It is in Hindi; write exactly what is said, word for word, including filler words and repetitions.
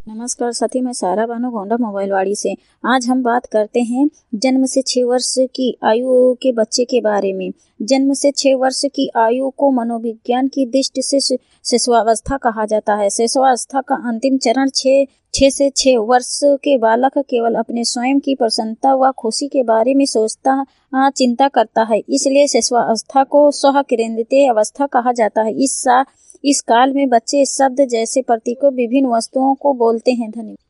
नमस्कार साथी, मैं सारा बानो गोंडा मोबाइलवाड़ी से। आज हम बात करते हैं जन्म से छह वर्ष की आयु के बच्चे के बारे में। जन्म से छह वर्ष की आयु को मनोविज्ञान की दृष्टि से शिशुअवस्था कहा जाता है। शिशुअवस्था का अंतिम चरण छह छह से छह वर्ष के बालक केवल अपने स्वयं की प्रसन्नता व खुशी के बारे में सोचता चिंता करता है, इसलिए शिशुअवस्था को स्व केंद्रित अवस्था कहा जाता है। इस सा इस काल में बच्चे शब्द जैसे प्रतीकों विभिन्न वस्तुओं को बोलते हैं। धन्यवाद।